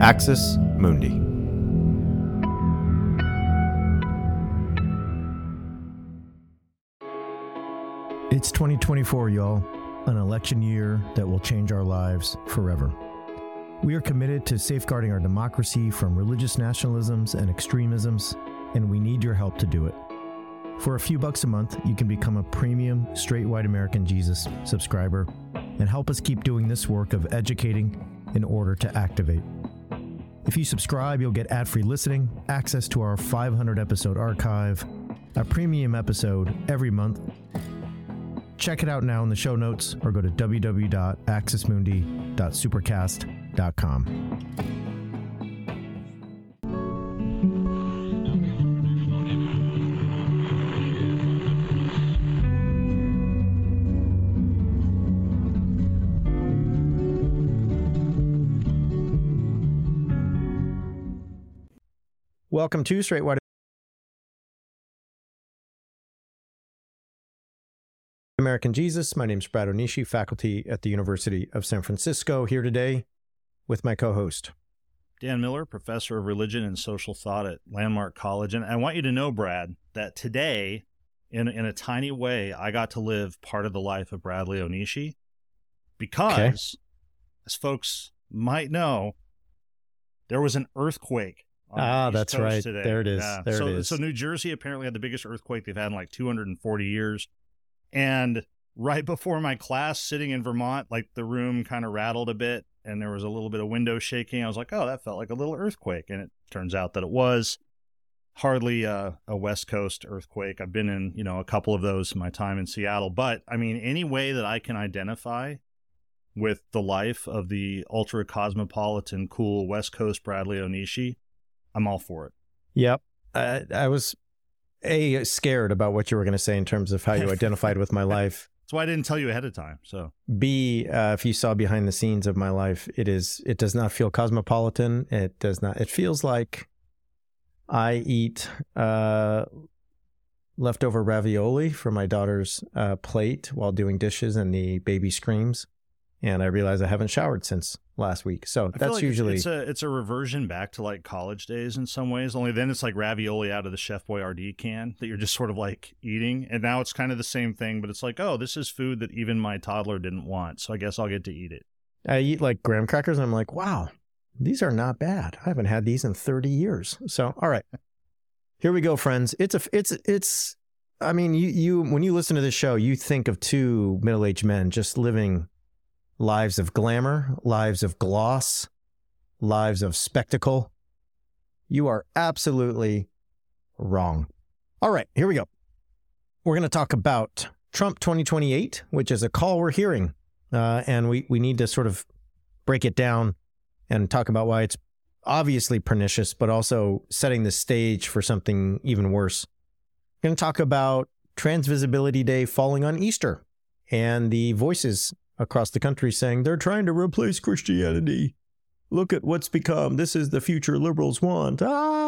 Axis Mundi. It's 2024, y'all, an election year that will change our lives forever. We are committed to safeguarding our democracy from religious nationalisms and extremisms, and we need your help to do it. For a few bucks a month, you can become a premium Straight White American Jesus subscriber and help us keep doing this work of educating in order to activate. If you subscribe, you'll get ad-free listening, access to our 500-episode archive, a premium episode every month. Check it out now in the show notes or go to www.axismundi.supercast.com. Welcome to Straight White American Jesus. My name is Brad Onishi, faculty at the University of San Francisco, here today with my co-host, Dan Miller, professor of religion and social thought at Landmark College. And I want you to know, Brad, that today, in a tiny way, I got to live part of the life of Bradley Onishi because, as folks might know, there was an earthquake. That's right. Today. There it is. Yeah. There it is. So New Jersey apparently had the biggest earthquake they've had in like 240 years. And right before my class, sitting in Vermont, like the room kind of rattled a bit and there was a little bit of window shaking. I was like, oh, that felt like a little earthquake. And it turns out that it was hardly a West Coast earthquake. I've been in, a couple of those in my time in Seattle. But I mean, any way that I can identify with the life of the ultra cosmopolitan, cool West Coast Bradley Onishi, I'm all for it. Yep. I was scared about what you were going to say in terms of how you identified with my life. That's why I didn't tell you ahead of time. So B, if you saw behind the scenes of my life, it does not feel cosmopolitan. It does not. It feels like I eat leftover ravioli from my daughter's plate while doing dishes and the baby screams. And I realize I haven't showered since last week. So that's like usually... It's a reversion back to like college days in some ways, only then it's like ravioli out of the Chef Boyardee can that you're just sort of like eating. And now it's kind of the same thing, but it's like, oh, this is food that even my toddler didn't want. So I guess I'll get to eat it. I eat like graham crackers and I'm like, wow, these are not bad. I haven't had these in 30 years. So, all right, here we go, friends. I mean, you when you listen to this show, you think of two middle-aged men just living lives of glamour, lives of gloss, lives of spectacle. You are absolutely wrong. All right, here we go. We're going to talk about Trump 2028, which is a call we're hearing. And we need to sort of break it down and talk about why it's obviously pernicious, but also setting the stage for something even worse. We're going to talk about Trans Visibility Day falling on Easter and the voices across the country saying they're trying to replace Christianity. Look at what's become. This is the future liberals want.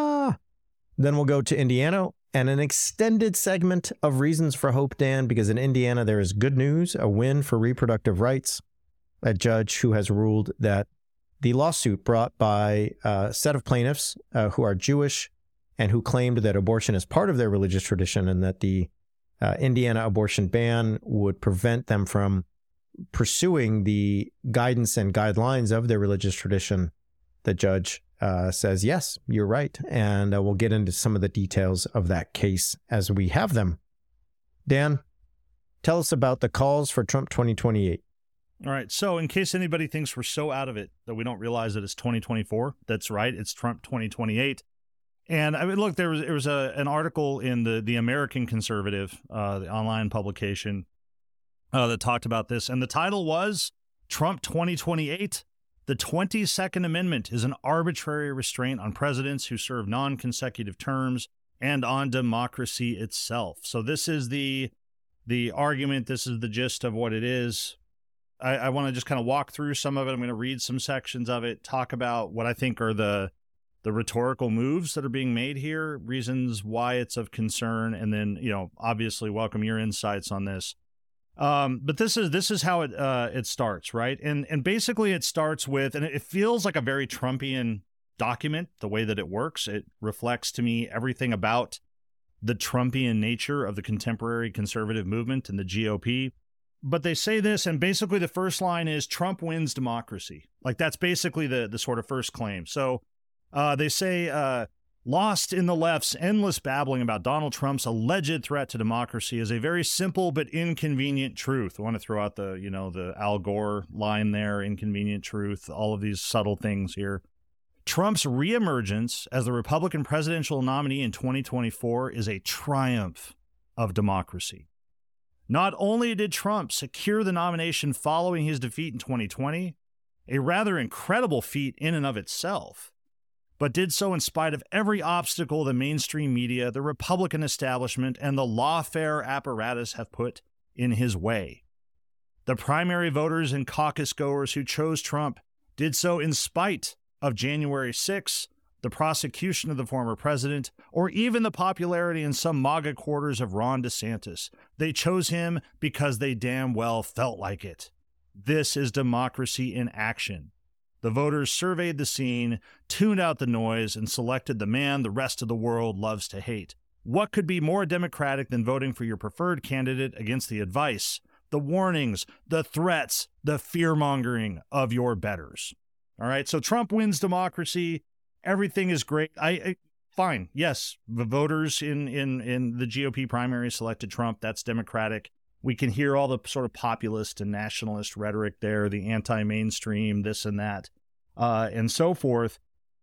Then we'll go to Indiana and an extended segment of Reasons for Hope, Dan, because in Indiana there is good news, a win for reproductive rights. A judge who has ruled that the lawsuit brought by a set of plaintiffs who are Jewish and who claimed that abortion is part of their religious tradition and that the Indiana abortion ban would prevent them from pursuing the guidance and guidelines of their religious tradition, the judge says, yes, you're right. And we'll get into some of the details of that case as we have them. Dan, tell us about the calls for Trump 2028. All right. So in case anybody thinks we're so out of it that we don't realize that it's 2024, that's right. It's Trump 2028. And I mean, look, there was an article in the American Conservative, the online publication, that talked about this. And the title was Trump 2028. The 22nd Amendment is an arbitrary restraint on presidents who serve non-consecutive terms and on democracy itself. So this is the argument. This is the gist of what it is. I want to just kind of walk through some of it. I'm going to read some sections of it, talk about what I think are the rhetorical moves that are being made here, reasons why it's of concern, and then, obviously welcome your insights on this. But this is how it starts, right? And basically it starts with, and it feels like a very Trumpian document, the way that it works. It reflects to me everything about the Trumpian nature of the contemporary conservative movement and the GOP. But they say this, and basically the first line is Trump wins democracy. Like, that's basically the sort of first claim. So they say, lost in the left's endless babbling about Donald Trump's alleged threat to democracy is a very simple but inconvenient truth. I want to throw out the Al Gore line there, inconvenient truth, all of these subtle things here. Trump's reemergence as the Republican presidential nominee in 2024 is a triumph of democracy. Not only did Trump secure the nomination following his defeat in 2020, a rather incredible feat in and of itself, but did so in spite of every obstacle the mainstream media, the Republican establishment, and the lawfare apparatus have put in his way. The primary voters and caucus goers who chose Trump did so in spite of January 6th, the prosecution of the former president, or even the popularity in some MAGA quarters of Ron DeSantis. They chose him because they damn well felt like it. This is democracy in action. The voters surveyed the scene, tuned out the noise, and selected the man the rest of the world loves to hate. What could be more democratic than voting for your preferred candidate against the advice, the warnings, the threats, the fear-mongering of your betters? All right, so Trump wins democracy. Everything is great. Fine. Yes, the voters in the GOP primary selected Trump. That's democratic. We can hear all the sort of populist and nationalist rhetoric there, the anti-mainstream, this and that, and so forth.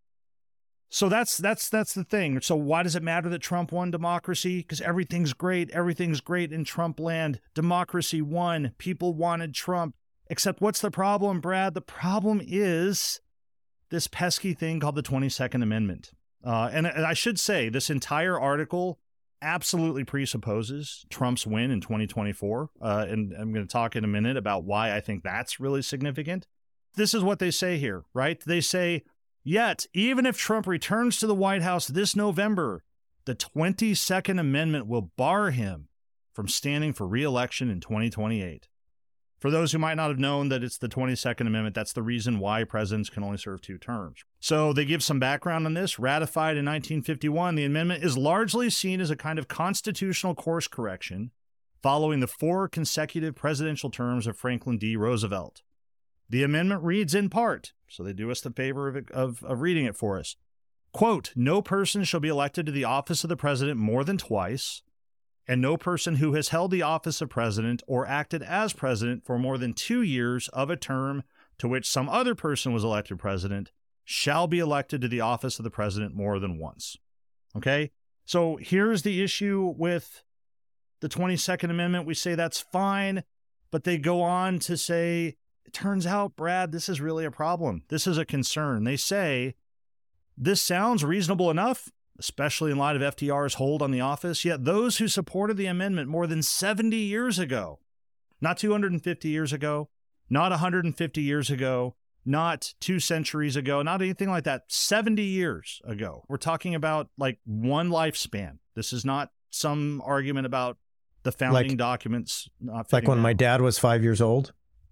So that's the thing. So why does it matter that Trump won democracy? Because everything's great. Everything's great in Trump land. Democracy won. People wanted Trump. Except what's the problem, Brad? The problem is this pesky thing called the 22nd Amendment. And I should say this entire article absolutely presupposes Trump's win in 2024. And I'm going to talk in a minute about why I think that's really significant. This is what they say here, right? They say, yet, even if Trump returns to the White House this November, the 22nd Amendment will bar him from standing for re-election in 2028. For those who might not have known that it's the 22nd Amendment, that's the reason why presidents can only serve 2 terms. So they give some background on this. Ratified in 1951, the amendment is largely seen as a kind of constitutional course correction following the 4 consecutive presidential terms of Franklin D. Roosevelt. The amendment reads in part, so they do us the favor of reading it for us, quote, no person shall be elected to the office of the president more than twice, and no person who has held the office of president or acted as president for more than 2 years of a term to which some other person was elected president shall be elected to the office of the president more than once. Okay? So here's the issue with the 22nd Amendment. We say that's fine, but they go on to say, it turns out, Brad, this is really a problem. This is a concern. They say, this sounds reasonable enough, especially in light of FDR's hold on the office, yet those who supported the amendment more than 70 years ago, not 250 years ago, not 150 years ago, not 2 centuries ago, not anything like that, 70 years ago. We're talking about like one lifespan. This is not some argument about the founding documents. Not like when my dad was 5 years old?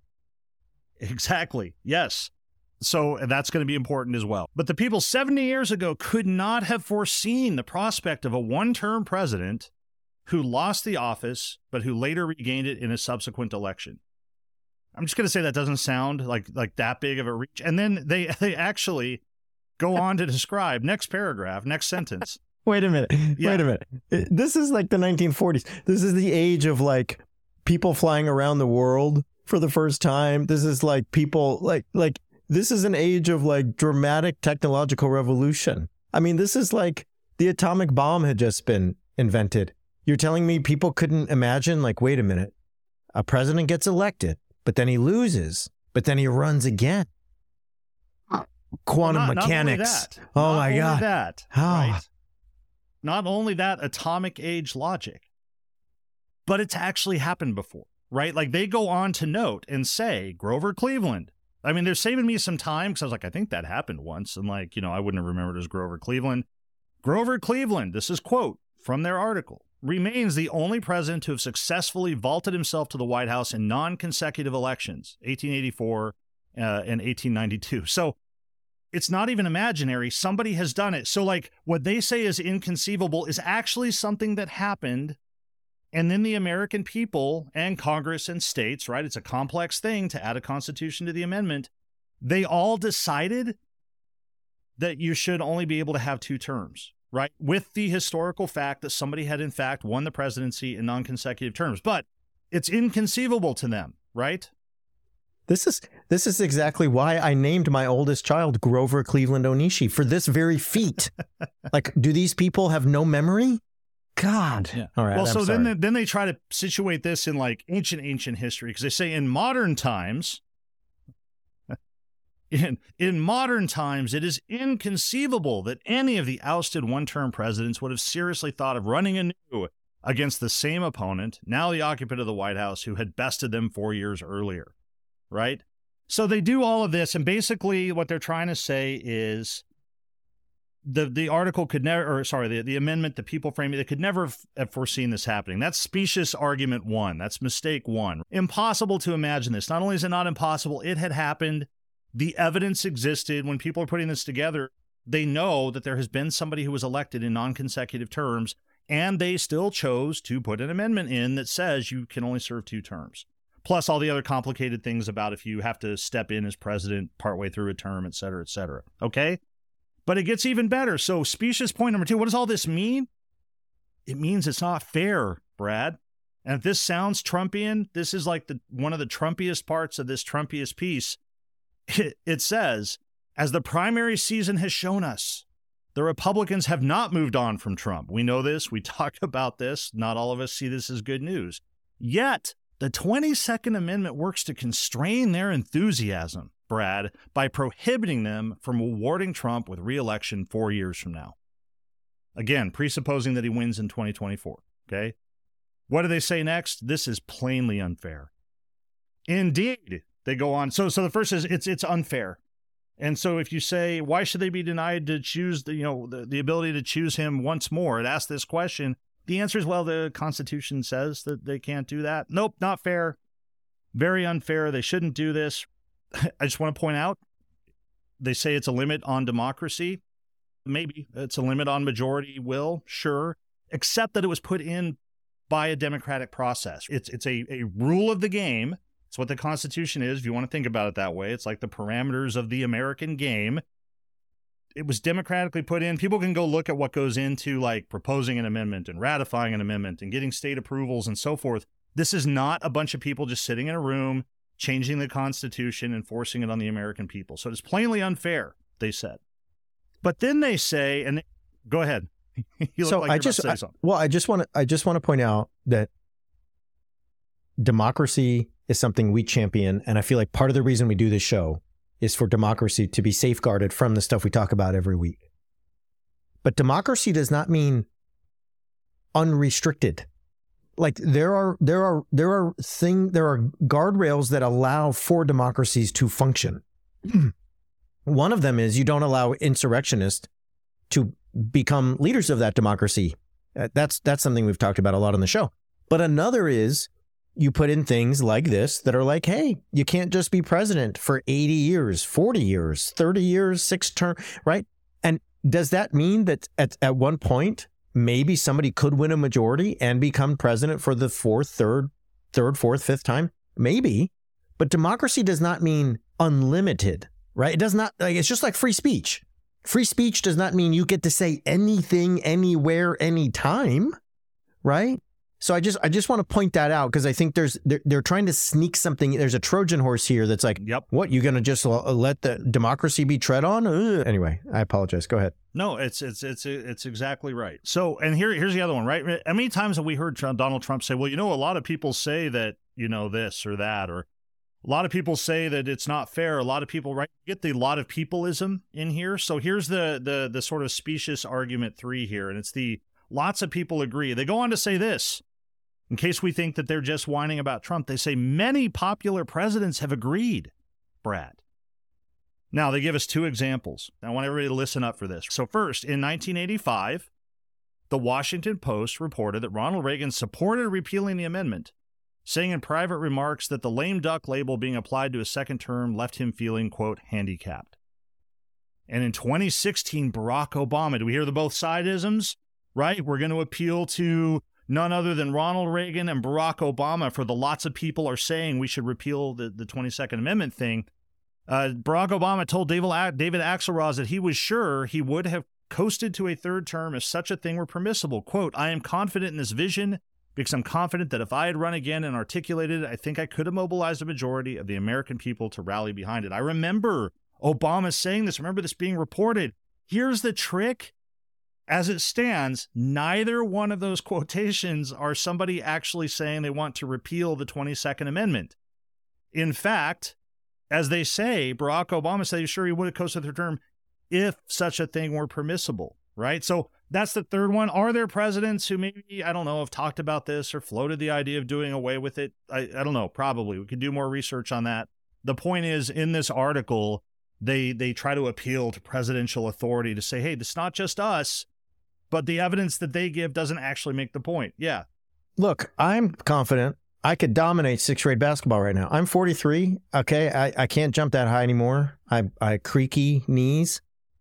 Exactly. Yes. So that's going to be important as well. But the people 70 years ago could not have foreseen the prospect of a one-term president who lost the office, but who later regained it in a subsequent election. I'm just going to say that doesn't sound like that big of a reach. And then they actually go on to describe, next paragraph, next sentence. Wait a minute. Yeah. Wait a minute. This is like the 1940s. This is the age of like people flying around the world for the first time. This is like people like this is an age of like dramatic technological revolution. I mean, this is like the atomic bomb had just been invented. You're telling me people couldn't imagine, like, wait a minute, a president gets elected, but then he loses, but then he runs again. Quantum mechanics. Oh my God. That, right? Not only that, atomic age logic, but it's actually happened before, right? Like they go on to note and say, Grover Cleveland. I mean, they're saving me some time because I was like, I think that happened once. And like, I wouldn't have remembered it as Grover Cleveland. Grover Cleveland, this is quote from their article, remains the only president to have successfully vaulted himself to the White House in non-consecutive elections, 1884 and 1892. So It's not even imaginary. Somebody has done it. So like what they say is inconceivable is actually something that happened. And then the American people and Congress and states, right? It's a complex thing to add a constitution to the amendment. They all decided that you should only be able to have 2 terms, right? With the historical fact that somebody had in fact won the presidency in non-consecutive terms. But it's inconceivable to them, right? This is exactly why I named my oldest child Grover Cleveland Onishi, for this very feat. Like, do these people have no memory? God. Yeah. All right. Well, so then they try to situate this in like ancient history, because they say in modern times, in modern times, it is inconceivable that any of the ousted one-term presidents would have seriously thought of running anew against the same opponent, now the occupant of the White House, who had bested them 4 years earlier. Right? So they do all of this, and basically what they're trying to say is the article could never, the amendment, the people framing, they could never have foreseen this happening. That's specious argument 1. That's mistake 1. Impossible to imagine this. Not only is it not impossible, it had happened. The evidence existed. When people are putting this together, they know that there has been somebody who was elected in non-consecutive terms, and they still chose to put an amendment in that says you can only serve 2 terms. Plus all the other complicated things about if you have to step in as president partway through a term, et cetera, et cetera. Okay? But it gets even better. So specious point number 2, what does all this mean? It means it's not fair, Brad. And if this sounds Trumpian, this is like one of the Trumpiest parts of this Trumpiest piece. It says, as the primary season has shown us, the Republicans have not moved on from Trump. We know this. We talk about this. Not all of us see this as good news. Yet, the 22nd Amendment works to constrain their enthusiasm, Brad, by prohibiting them from awarding Trump with re-election 4 years from now. Again, presupposing that he wins in 2024, okay? What do they say next? This is plainly unfair. Indeed, they go on. So the first is it's unfair. And so if you say, why should they be denied to choose the ability to choose him once more? It asks this question. The answer is, well, the Constitution says that they can't do that. Nope, not fair. Very unfair. They shouldn't do this. I just want to point out, they say it's a limit on democracy. Maybe it's a limit on majority will, sure, except that it was put in by a democratic process. It's a rule of the game. It's what the Constitution is, if you want to think about it that way. It's like the parameters of the American game. It was democratically put in. People can go look at what goes into like proposing an amendment and ratifying an amendment and getting state approvals and so forth. This is not a bunch of people just sitting in a room, changing the Constitution and forcing it on the American people. So it is plainly unfair, they said. But then they say, and go ahead. You look like you're about to say something. I just want to point out that democracy is something we champion, and I feel like part of the reason we do this show is for democracy to be safeguarded from the stuff we talk about every week. But democracy does not mean unrestricted. Like there are guardrails that allow for democracies to function. One of them is you don't allow insurrectionists to become leaders of that democracy. That's something we've talked about a lot on the show. But another is you put in things like this that are like, hey, you can't just be president for 80 years, 40 years, 30 years, 6 terms, right? And does that mean that at one point, maybe somebody could win a majority and become president for the fourth, fifth time? Maybe. But democracy does not mean unlimited, right? It does not, like, it's just like free speech. Free speech does not mean you get to say anything, anywhere, anytime, right? So I just want to point that out because I think they're trying to sneak something. There's a Trojan horse here that's like, yep. What, you're going to just let the democracy be tread on? Anyway, I apologize. Go ahead. No, it's exactly right. So, and here's the other one, right? How many times have we heard Donald Trump say, well, a lot of people say that, this or that, or a lot of people say that it's not fair. A lot of people, right? Get the lot of peopleism in here. So here's the sort of specious argument 3 here, and it's the lots of people agree. They go on to say this. In case we think that they're just whining about Trump, they say many popular presidents have agreed, Brad. Now, they give us 2 examples. I want everybody to listen up for this. So first, in 1985, the Washington Post reported that Ronald Reagan supported repealing the amendment, saying in private remarks that the lame duck label being applied to a second term left him feeling, quote, handicapped. And in 2016, Barack Obama, do we hear the both side-isms? Right? We're going to appeal to none other than Ronald Reagan and Barack Obama for the lots of people are saying we should repeal the 22nd Amendment thing. Barack Obama told David Axelrod that he was sure he would have coasted to a third term if such a thing were permissible. Quote, I am confident in this vision because I'm confident that if I had run again and articulated it, I think I could have mobilized a majority of the American people to rally behind it. I remember Obama saying this. Remember this being reported. Here's the trick. As it stands, neither one of those quotations are somebody actually saying they want to repeal the 22nd Amendment. In fact, as they say, Barack Obama said he's sure he would have coasted the term if such a thing were permissible, right? So that's the third one. Are there presidents who maybe, I don't know, have talked about this or floated the idea of doing away with it? I don't know, probably. We could do more research on that. The point is, in this article, they try to appeal to presidential authority to say, hey, this is not just us. But the evidence that they give doesn't actually make the point. Yeah. Look, I'm confident I could dominate sixth grade basketball right now. I'm 43. Okay. I can't jump that high anymore. I creaky knees.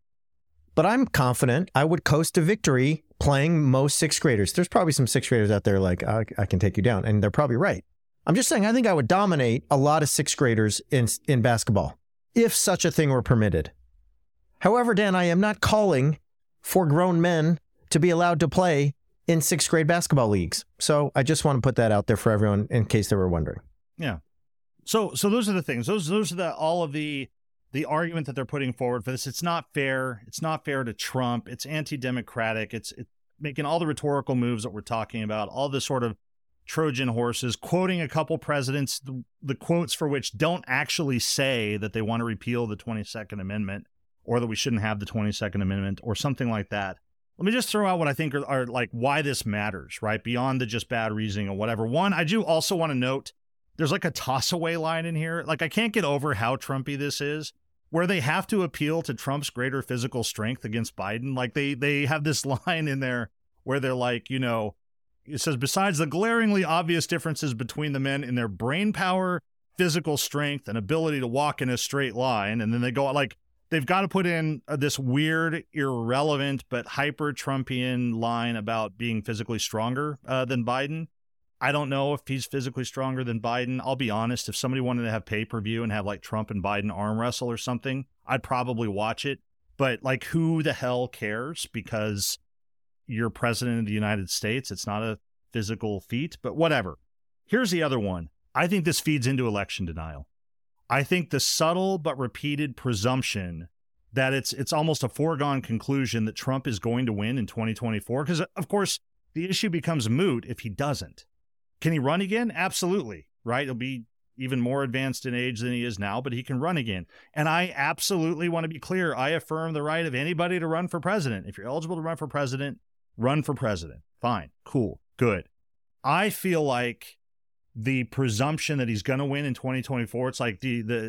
But I'm confident I would coast to victory playing most sixth graders. There's probably some sixth graders out there like, I can take you down. And they're probably right. I'm just saying, I think I would dominate a lot of sixth graders in basketball if such a thing were permitted. However, Dan, I am not calling for grown men to be allowed to play in sixth grade basketball leagues. So I just want to put that out there for everyone in case they were wondering. Yeah. So those are the things. Those are all of the argument that they're putting forward for this. It's not fair. It's not fair to Trump. It's anti-democratic. It's making all the rhetorical moves that we're talking about, all the sort of Trojan horses, quoting a couple presidents, the quotes for which don't actually say that they want to repeal the 22nd Amendment or that we shouldn't have the 22nd Amendment or something like that. Let me just throw out what I think are like why this matters, right? Beyond the just bad reasoning or whatever. One, I do also want to note there's like a toss away line in here. Like I can't get over how Trumpy this is, where they have to appeal to Trump's greater physical strength against Biden. Like they have this line in there where they're like, you know, it says, besides the glaringly obvious differences between the men in their brain power, physical strength, and ability to walk in a straight line. And then they go like, they've got to put in this weird, irrelevant, but hyper-Trumpian line about being physically stronger than Biden. I don't know if he's physically stronger than Biden. I'll be honest, if somebody wanted to have pay-per-view and have like Trump and Biden arm wrestle or something, I'd probably watch it. But like, who the hell cares? Because you're president of the United States. It's not a physical feat, but whatever. Here's the other one. I think this feeds into election denial. I think the subtle but repeated presumption that it's almost a foregone conclusion that Trump is going to win in 2024, because, of course, the issue becomes moot if he doesn't. Can he run again? Absolutely, right? He'll be even more advanced in age than he is now, but he can run again. And I absolutely want to be clear. I affirm the right of anybody to run for president. If you're eligible to run for president, run for president. Fine, cool, good. I feel like the presumption that he's going to win in 2024, it's like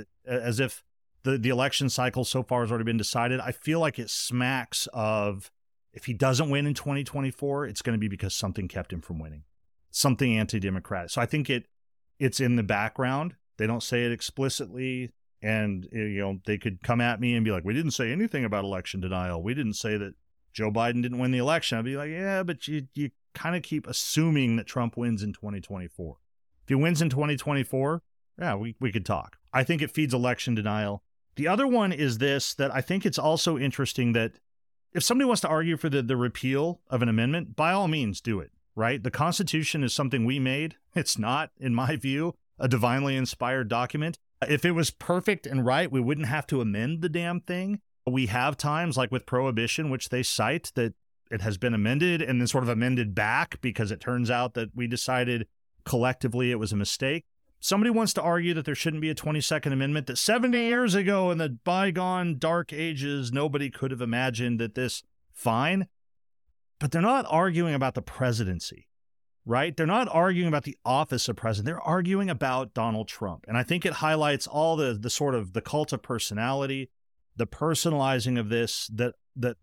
as if the election cycle so far has already been decided. I feel like it smacks of, if he doesn't win in 2024, it's going to be because something kept him from winning, something anti-democratic. So I think it's in the background. They don't say it explicitly, and you know, they could come at me and be like, we didn't say anything about election denial. We didn't say that Joe Biden didn't win the election. I'd be like, yeah, but you kind of keep assuming that Trump wins in 2024. If he wins in 2024, yeah, we could talk. I think it feeds election denial. The other one is this, that I think it's also interesting that if somebody wants to argue for the repeal of an amendment, by all means do it, right? The Constitution is something we made. It's not, in my view, a divinely inspired document. If it was perfect and right, we wouldn't have to amend the damn thing. We have times like with prohibition, which they cite, that it has been amended and then sort of amended back because it turns out that we decided collectively it was a mistake. Somebody wants to argue that there shouldn't be a 22nd Amendment, that 70 years ago in the bygone dark ages, nobody could have imagined that this, fine. But they're not arguing about the presidency, right? They're not arguing about the office of president. They're arguing about Donald Trump. And I think it highlights all the sort of the cult of personality, the personalizing of this that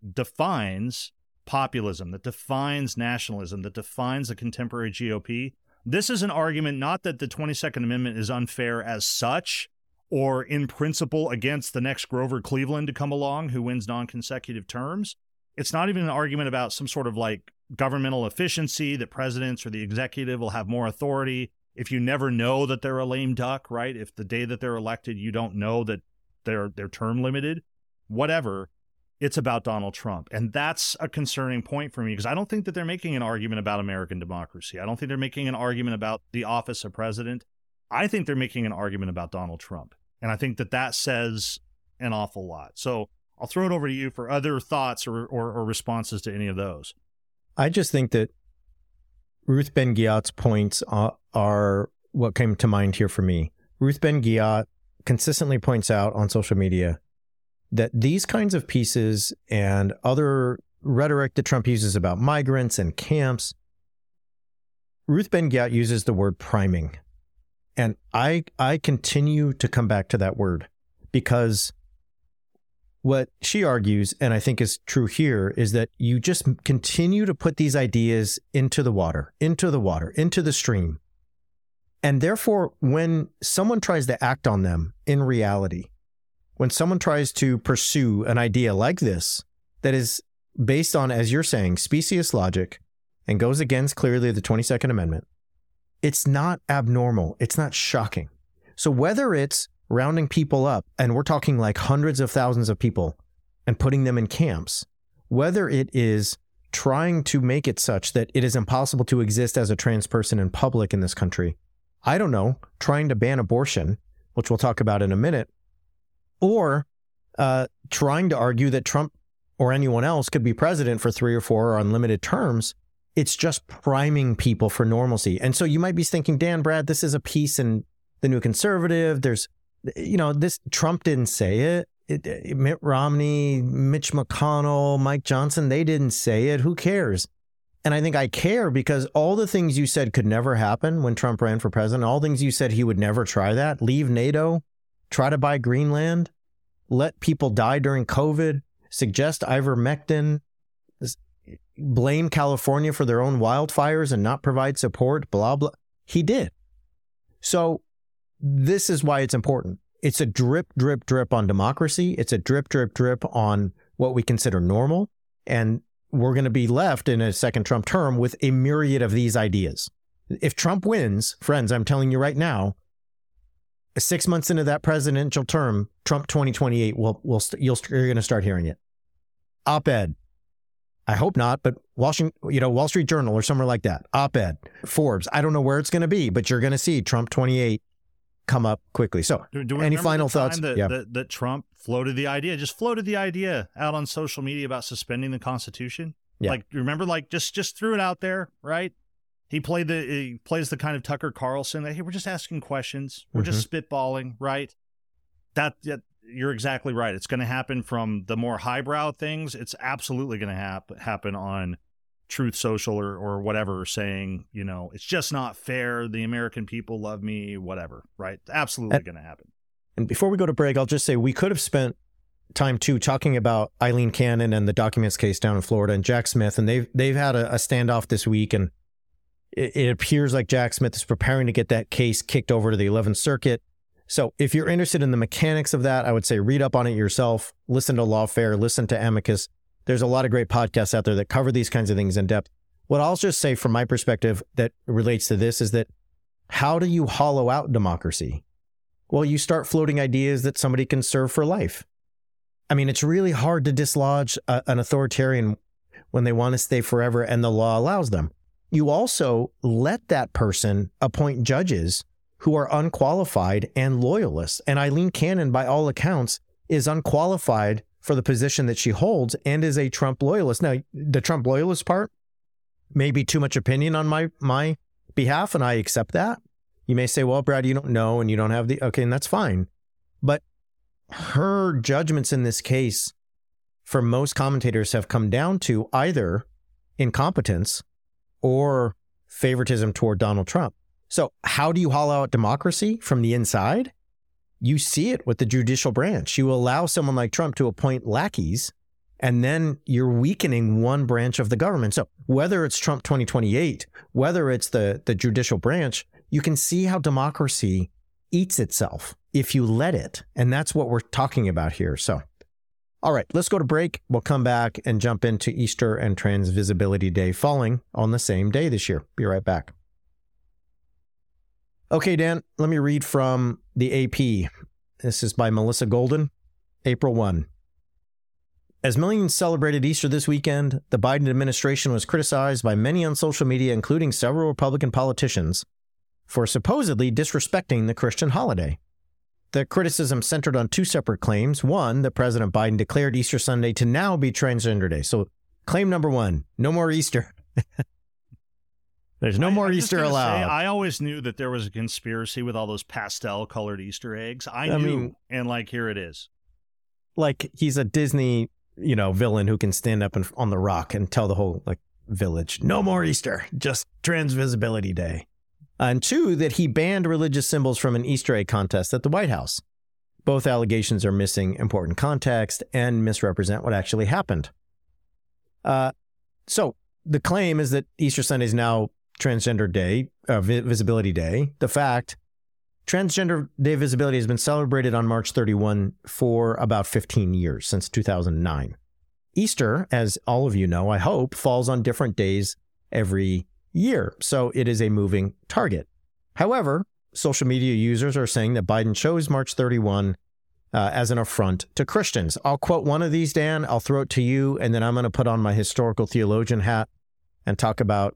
defines populism, that defines nationalism, that defines the contemporary GOP. This is an argument not that the 22nd Amendment is unfair as such, or in principle against the next Grover Cleveland to come along who wins non-consecutive terms. It's not even an argument about some sort of like governmental efficiency, that presidents or the executive will have more authority if you never know that they're a lame duck, right? If the day that they're elected, you don't know that they're term limited, whatever. It's about Donald Trump. And that's a concerning point for me, because I don't think that they're making an argument about American democracy. I don't think they're making an argument about the office of president. I think they're making an argument about Donald Trump. And I think that says an awful lot. So I'll throw it over to you for other thoughts or responses to any of those. I just think that Ruth Ben-Ghiat's points are what came to mind here for me. Ruth Ben-Ghiat consistently points out on social media that these kinds of pieces and other rhetoric that Trump uses about migrants and camps, Ruth Ben-Ghiat uses the word priming. And I continue to come back to that word, because what she argues, and I think is true here, is that you just continue to put these ideas into the water, into the stream. And therefore, when someone tries to act on them in reality, when someone tries to pursue an idea like this, that is based on, as you're saying, specious logic, and goes against clearly the 22nd Amendment, it's not abnormal. It's not shocking. So whether it's rounding people up, and we're talking like hundreds of thousands of people, and putting them in camps, whether it is trying to make it such that it is impossible to exist as a trans person in public in this country, I don't know, trying to ban abortion, which we'll talk about in a minute, or trying to argue that Trump or anyone else could be president for 3 or 4 or unlimited terms, it's just priming people for normalcy. And so you might be thinking, Dan, Brad, this is a piece in the New Conservative. There's, this Trump didn't say it. Mitt Romney, Mitch McConnell, Mike Johnson, they didn't say it. Who cares? And I think I care because all the things you said could never happen when Trump ran for president, all things you said he would never try that, leave NATO, try to buy Greenland, let people die during COVID, suggest ivermectin, blame California for their own wildfires and not provide support, blah, blah. He did. So this is why it's important. It's a drip, drip, drip on democracy. It's a drip, drip, drip on what we consider normal. And we're going to be left in a second Trump term with a myriad of these ideas. If Trump wins, friends, I'm telling you right now, 6 months into that presidential term, Trump 2028, you're going to start hearing it. Op-ed. I hope not, but Wall Street Journal or somewhere like that. Op-ed, Forbes. I don't know where it's going to be, but you're going to see Trump 28 come up quickly. So do we any final thoughts? That Trump floated the idea out on social media about suspending the Constitution? Yeah. Like, remember, like just threw it out there, right? He plays the kind of Tucker Carlson that, hey, we're just asking questions. We're just spitballing, right? That you're exactly right. It's going to happen from the more highbrow things. It's absolutely going to happen on Truth Social or whatever, saying, it's just not fair. The American people love me, whatever, right? Absolutely going to happen. And before we go to break, I'll just say we could have spent time too talking about Eileen Cannon and the documents case down in Florida and Jack Smith. And they've had a standoff this week, and it appears like Jack Smith is preparing to get that case kicked over to the 11th Circuit. So if you're interested in the mechanics of that, I would say read up on it yourself, listen to Lawfare, listen to Amicus. There's a lot of great podcasts out there that cover these kinds of things in depth. What I'll just say from my perspective that relates to this is that how do you hollow out democracy? Well, you start floating ideas that somebody can serve for life. I mean, it's really hard to dislodge an authoritarian when they want to stay forever and the law allows them. You also let that person appoint judges who are unqualified and loyalists. And Eileen Cannon, by all accounts, is unqualified for the position that she holds and is a Trump loyalist. Now, the Trump loyalist part may be too much opinion on my behalf, and I accept that. You may say, well, Brad, you don't know and you don't have okay, and that's fine. But her judgments in this case, for most commentators, have come down to either incompetence or favoritism toward Donald Trump. So how do you hollow out democracy from the inside? You see it with the judicial branch. You allow someone like Trump to appoint lackeys, and then you're weakening one branch of the government. So whether it's Trump 2028, whether it's the judicial branch, you can see how democracy eats itself if you let it. And that's what we're talking about here. So, all right, let's go to break. We'll come back and jump into Easter and Transvisibility Day falling on the same day this year. Be right back. Okay, Dan, let me read from the AP. This is by Melissa Golden, April 1. As millions celebrated Easter this weekend, the Biden administration was criticized by many on social media, including several Republican politicians, for supposedly disrespecting the Christian holiday. The criticism centered on two separate claims. One, that President Biden declared Easter Sunday to now be Transgender Day. So claim number one, no more Easter. There's no more Easter allowed. I always knew that there was a conspiracy with all those pastel-colored Easter eggs. I knew, and like, here it is. Like, he's a Disney, villain who can stand up on the rock and tell the whole, village, no more Easter, just Transvisibility Day. And two, that he banned religious symbols from an Easter egg contest at the White House. Both allegations are missing important context and misrepresent what actually happened. So the claim is that Easter Sunday is now Transgender Day, Visibility Day. The fact, Transgender Day Visibility has been celebrated on March 31 for about 15 years, since 2009. Easter, as all of you know, I hope, falls on different days every year, so it is a moving target. However, social media users are saying that Biden chose March 31 as an affront to Christians. I'll quote one of these, Dan. I'll throw it to you, and then I'm going to put on my historical theologian hat and talk about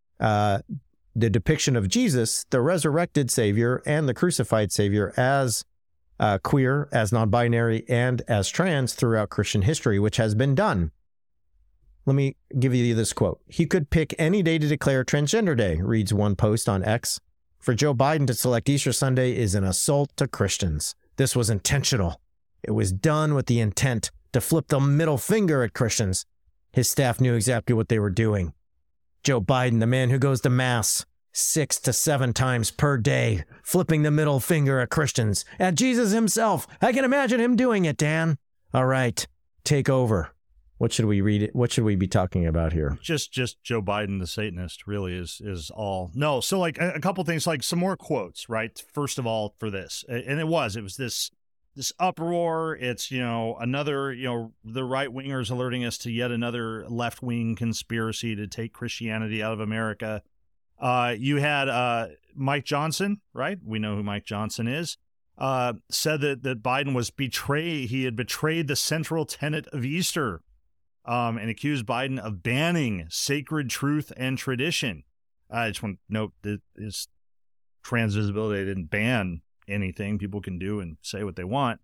the depiction of Jesus, the resurrected Savior, and the crucified Savior as queer, as non-binary, and as trans throughout Christian history, which has been done. Let me give you this quote. He could pick any day to declare Transgender Day, reads one post on X. For Joe Biden to select Easter Sunday is an assault to Christians. This was intentional. It was done with the intent to flip the middle finger at Christians. His staff knew exactly what they were doing. Joe Biden, the man who goes to Mass 6 to 7 times per day, flipping the middle finger at Christians, at Jesus himself. I can imagine him doing it, Dan. All right, take over. What should we read? What should we be talking about here? Just Joe Biden, the Satanist, really is all. No, so a couple things, some more quotes, right? First of all, for this, and it was this uproar. It's, another, the right wingers alerting us to yet another left wing conspiracy to take Christianity out of America. You had Mike Johnson, right? We know who Mike Johnson is. Said that Biden was he had betrayed the central tenet of Easter. And accused Biden of banning sacred truth and tradition. I just want to note that his Transvisibility didn't ban anything. People can do and say what they want.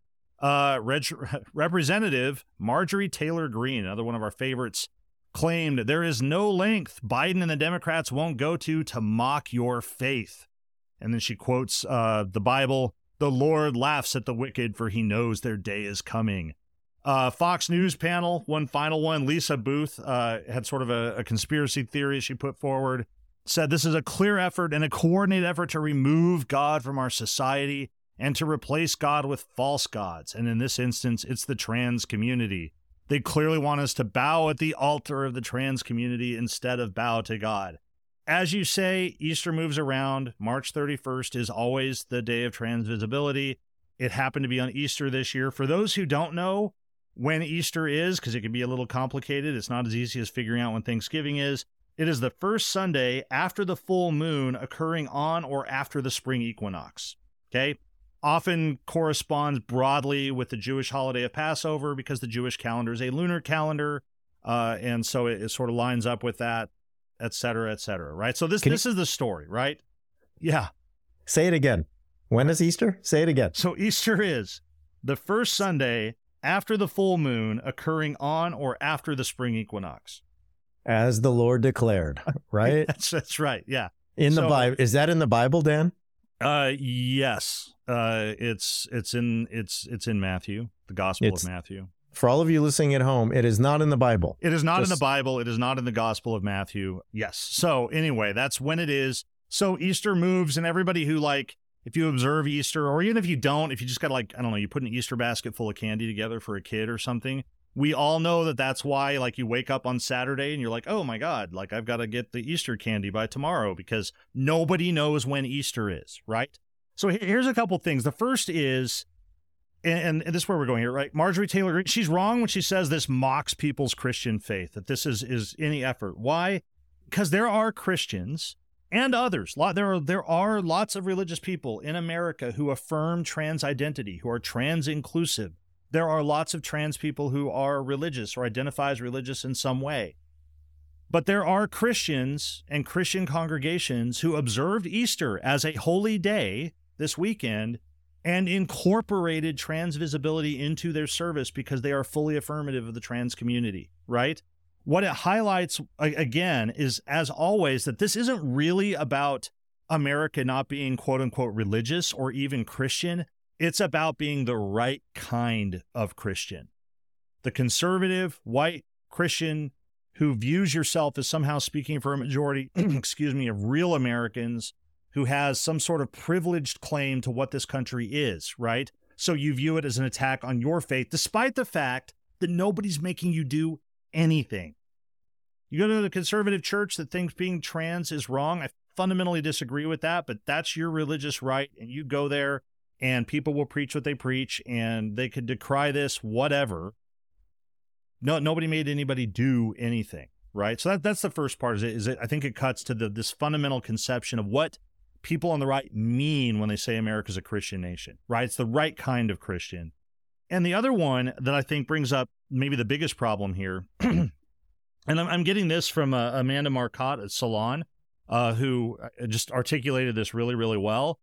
Representative Marjorie Taylor Greene, another one of our favorites, claimed there is no length Biden and the Democrats won't go to mock your faith. And then she quotes the Bible, "The Lord laughs at the wicked, for he knows their day is coming." Fox News panel, one final one. Lisa Booth had sort of a conspiracy theory she put forward, said this is a clear effort and a coordinated effort to remove God from our society and to replace God with false gods. And in this instance, it's the trans community. They clearly want us to bow at the altar of the trans community instead of bow to God. As you say, Easter moves around. March 31st is always the day of transvisibility. It happened to be on Easter this year. For those who don't know when Easter is, because it can be a little complicated, it's not as easy as figuring out when Thanksgiving is. It is the first Sunday after the full moon occurring on or after the spring equinox. Okay? Often corresponds broadly with the Jewish holiday of Passover because the Jewish calendar is a lunar calendar. And so it sort of lines up with that, et cetera, right? So this is the story, right? Yeah. Say it again. When is Easter? Say it again. So Easter is the first Sunday after the full moon occurring on or after the spring equinox. As the Lord declared, right? That's right, yeah. In the Bible. Is that in the Bible, Dan? Yes. It's in Matthew, the Gospel of Matthew. For all of you listening at home, it is not in the Bible. It is not in the Bible. It is not in the Gospel of Matthew. Yes. So anyway, that's when it is. So Easter moves, and everybody who if you observe Easter, or even if you don't, if you just got you put an Easter basket full of candy together for a kid or something, we all know that that's why, you wake up on Saturday and you're like, oh my God, I've got to get the Easter candy by tomorrow because nobody knows when Easter is, right? So here's a couple things. The first is, and this is where we're going here, right? Marjorie Taylor Greene, she's wrong when she says this mocks people's Christian faith, that this is any effort. Why? Because there are Christians and others. There are lots of religious people in America who affirm trans identity, who are trans inclusive. There are lots of trans people who are religious or identify as religious in some way. But there are Christians and Christian congregations who observed Easter as a holy day this weekend and incorporated trans visibility into their service because they are fully affirmative of the trans community, right? What it highlights, again, is, as always, that this isn't really about America not being quote-unquote religious or even Christian. It's about being the right kind of Christian. The conservative, white Christian who views yourself as somehow speaking for a majority, of real Americans, who has some sort of privileged claim to what this country is, right? So you view it as an attack on your faith, despite the fact that nobody's making you do anything. You go to the conservative church that thinks being trans is wrong. I fundamentally disagree with that, but that's your religious right. And you go there and people will preach what they preach and they could decry this, whatever. No, nobody made anybody do anything, right? So that's the first part. I think it cuts to this fundamental conception of what people on the right mean when they say America's a Christian nation, right? It's the right kind of Christian. And the other one that I think brings up maybe the biggest problem here, and I'm getting this from Amanda Marcotte at Salon, who just articulated this really, really well.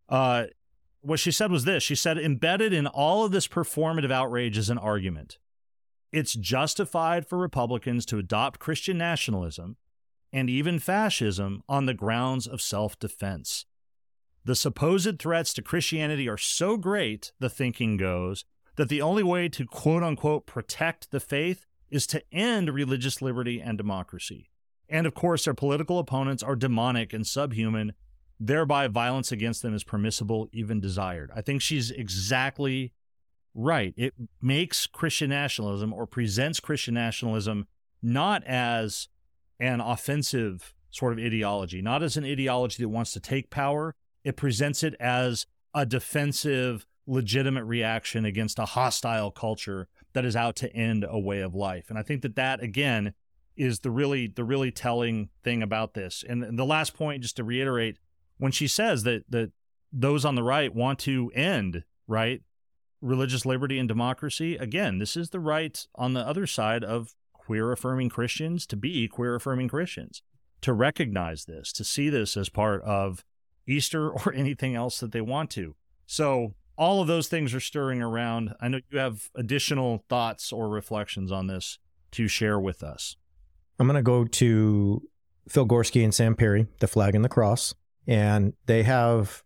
What she said was this. She said, embedded in all of this performative outrage is an argument. It's justified for Republicans to adopt Christian nationalism and even fascism on the grounds of self-defense. The supposed threats to Christianity are so great, the thinking goes, that the only way to quote-unquote protect the faith is to end religious liberty and democracy. And of course, their political opponents are demonic and subhuman, thereby violence against them is permissible, even desired. I think she's exactly right. It makes Christian nationalism, or presents Christian nationalism, not as an offensive sort of ideology, not as an ideology that wants to take power. It presents it as a defensive, legitimate reaction against a hostile culture that is out to end a way of life. And I think that again, is the really telling thing about this. And the last point, just to reiterate, when she says that those on the right want to end, right, religious liberty and democracy, again, this is the right on the other side of queer-affirming Christians to be queer-affirming Christians, to recognize this, to see this as part of Easter or anything else that they want to. So all of those things are stirring around. I know you have additional thoughts or reflections on this to share with us. I'm going to go to Phil Gorski and Sam Perry, The Flag and the Cross, and they have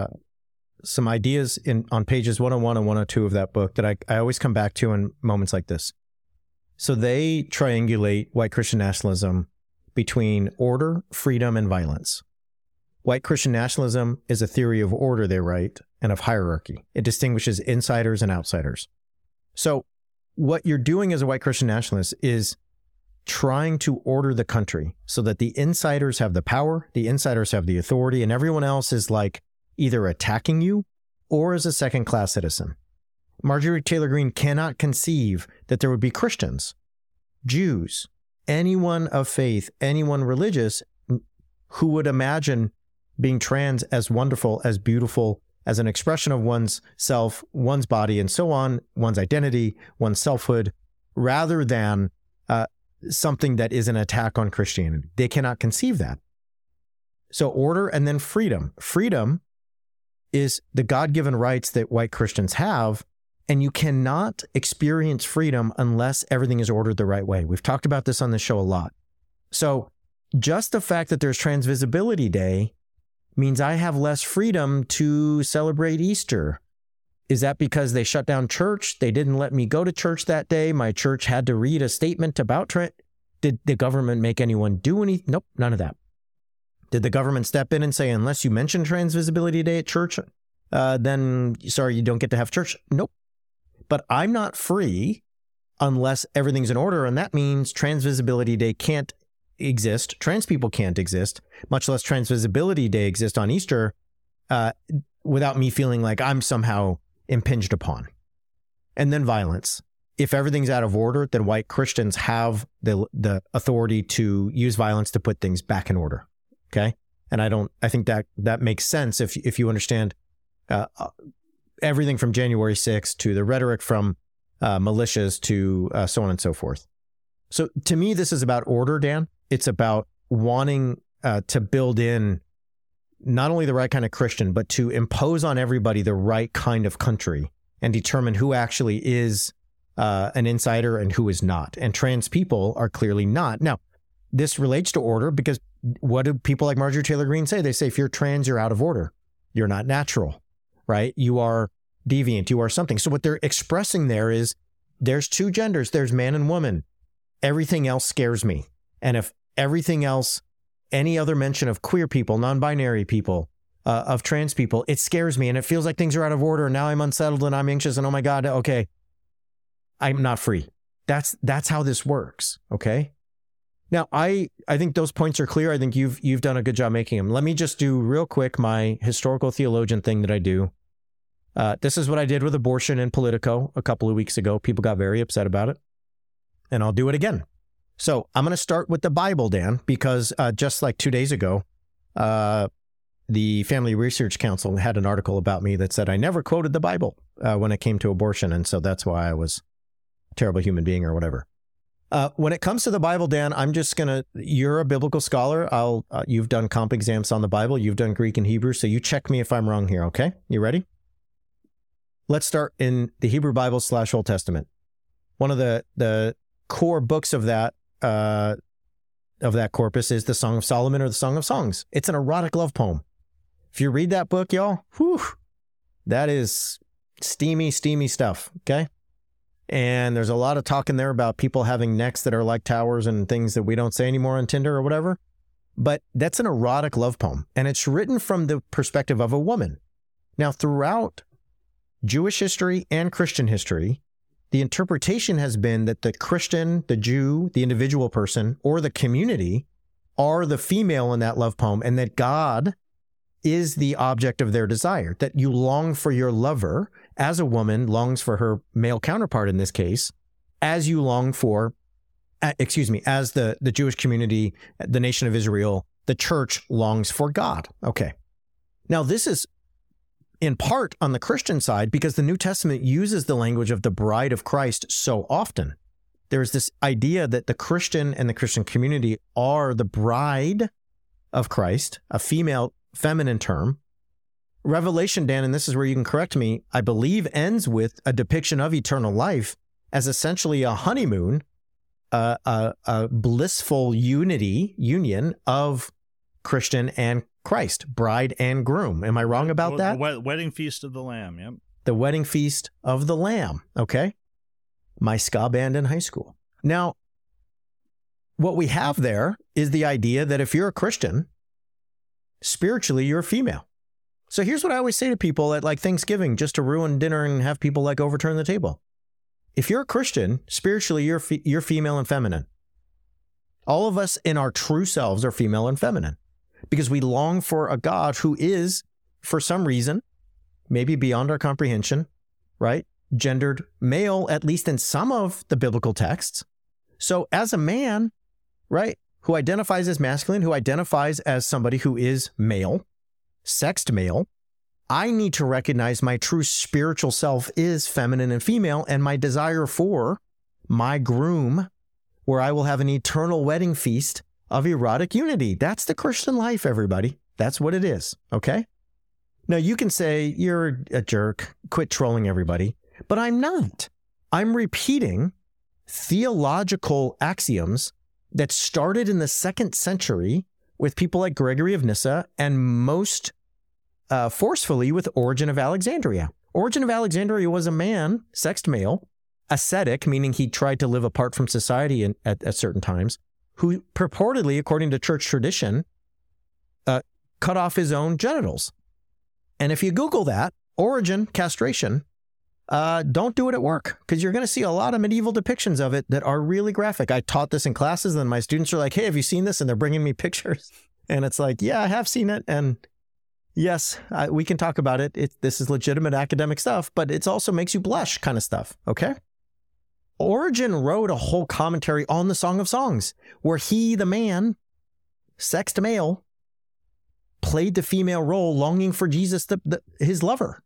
some ideas on pages 101 and 102 of that book that I always come back to in moments like this. So they triangulate white Christian nationalism between order, freedom, and violence. White Christian nationalism is a theory of order, they write, and of hierarchy. It distinguishes insiders and outsiders. So what you're doing as a white Christian nationalist is trying to order the country so that the insiders have the power, the insiders have the authority, and everyone else is like either attacking you or as a second-class citizen. Marjorie Taylor Greene cannot conceive that there would be Christians, Jews, anyone of faith, anyone religious who would imagine being trans as wonderful, as beautiful, as an expression of one's self, one's body, and so on, one's identity, one's selfhood, rather than something that is an attack on Christianity. They cannot conceive that. So order and then freedom. Freedom is the God-given rights that white Christians have, and you cannot experience freedom unless everything is ordered the right way. We've talked about this on the show a lot. So just the fact that there's Trans Visibility Day means I have less freedom to celebrate Easter. Is that because they shut down church? They didn't let me go to church that day. My church had to read a statement about trans. Did the government make anyone do anything? Nope, none of that. Did the government step in and say, unless you mention Trans Visibility Day at church, then sorry, you don't get to have church? Nope. But I'm not free unless everything's in order. And that means Trans Visibility Day can't exist. Trans people can't exist, much less Trans Visibility Day exist on Easter, without me feeling like I'm somehow impinged upon. And then violence. If everything's out of order, then white Christians have the authority to use violence to put things back in order. Okay. And I think that makes sense if you understand everything from January 6th to the rhetoric from militias to so on and so forth. So to me, this is about order, Dan. It's about wanting to build in not only the right kind of Christian, but to impose on everybody the right kind of country and determine who actually is an insider and who is not. And trans people are clearly not. Now, this relates to order because what do people like Marjorie Taylor Greene say? They say, if you're trans, you're out of order. You're not natural, right? You are deviant. You are something. So what they're expressing there is there's two genders. There's man and woman. Everything else scares me. And if everything else, any other mention of queer people, non-binary people, of trans people, it scares me and it feels like things are out of order. And now I'm unsettled and I'm anxious and oh my God, okay, I'm not free. That's how this works. Okay. Now, I think those points are clear. I think you've done a good job making them. Let me just do real quick my historical theologian thing that I do. This is what I did with abortion in Politico a couple of weeks ago. People got very upset about it. And I'll do it again. So I'm going to start with the Bible, Dan, because just like 2 days ago, the Family Research Council had an article about me that said I never quoted the Bible when it came to abortion. And so that's why I was a terrible human being or whatever. When it comes to the Bible, Dan, I'm just going to, you're a biblical scholar. You've done comp exams on the Bible. You've done Greek and Hebrew. So you check me if I'm wrong here. Okay. You ready? Let's start in the Hebrew Bible / Old Testament. One of the core books of that corpus is the Song of Solomon or the Song of Songs. It's an erotic love poem. If you read that book, y'all, whew, that is steamy stuff. Okay. And there's a lot of talk in there about people having necks that are like towers and things that we don't say anymore on Tinder or whatever. But that's an erotic love poem. And it's written from the perspective of a woman. Now, throughout Jewish history and Christian history, the interpretation has been that the Christian, the Jew, the individual person, or the community are the female in that love poem, and that God is the object of their desire, that you long for your lover as a woman longs for her male counterpart in this case, as you long for, as the Jewish community, the nation of Israel, the church longs for God. Okay. Now, this is in part on the Christian side because the New Testament uses the language of the bride of Christ so often. There's this idea that the Christian and the Christian community are the bride of Christ, a female, feminine term. Revelation, Dan, and this is where you can correct me, I believe ends with a depiction of eternal life as essentially a honeymoon, a blissful union of Christian and Christ, bride and groom. Am I wrong about that? The wedding feast of the Lamb, yep. The wedding feast of the Lamb, okay? My ska band in high school. Now, what we have there is the idea that if you're a Christian, spiritually, you're female. So here's what I always say to people at like Thanksgiving, just to ruin dinner and have people like overturn the table. If you're a Christian, spiritually, you're female and feminine. All of us in our true selves are female and feminine because we long for a God who is, for some reason, maybe beyond our comprehension, right? Gendered male, at least in some of the biblical texts. So as a man, right, who identifies as masculine, who identifies as somebody who is male, sexed male, I need to recognize my true spiritual self is feminine and female, and my desire for my groom, where I will have an eternal wedding feast of erotic unity. That's the Christian life, everybody. That's what it is, okay? Now, you can say, you're a jerk, quit trolling everybody, but I'm not. I'm repeating theological axioms that started in the 2nd century with people like Gregory of Nyssa and most forcefully with Origen of Alexandria. Origen of Alexandria was a man, sexed male, ascetic, meaning he tried to live apart from society at certain times, who purportedly, according to church tradition, cut off his own genitals. And if you Google that, Origen castration, don't do it at work because you're going to see a lot of medieval depictions of it that are really graphic. I taught this in classes and my students are like, hey, have you seen this? And they're bringing me pictures. And it's like, yeah, I have seen it. And Yes, we can talk about it. This is legitimate academic stuff, but it also makes you blush kind of stuff, okay? Origen wrote a whole commentary on the Song of Songs, where he, the man, sexed male, played the female role, longing for Jesus, his lover.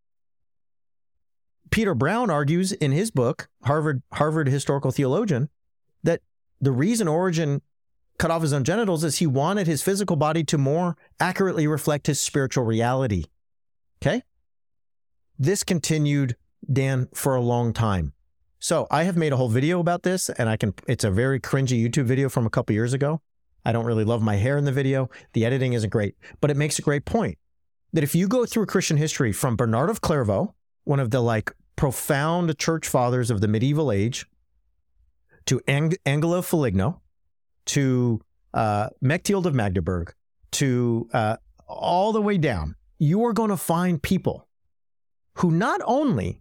Peter Brown argues in his book, Harvard historical theologian, that the reason Origen cut off his own genitals is he wanted his physical body to more accurately reflect his spiritual reality. Okay? This continued, Dan, for a long time. So I have made a whole video about this, and it's a very cringy YouTube video from a couple years ago. I don't really love my hair in the video. The editing isn't great, but it makes a great point that if you go through Christian history from Bernard of Clairvaux, one of the profound church fathers of the medieval age, to Angelo Foligno, to Mechtild of Magdeburg, to all the way down, you are going to find people who not only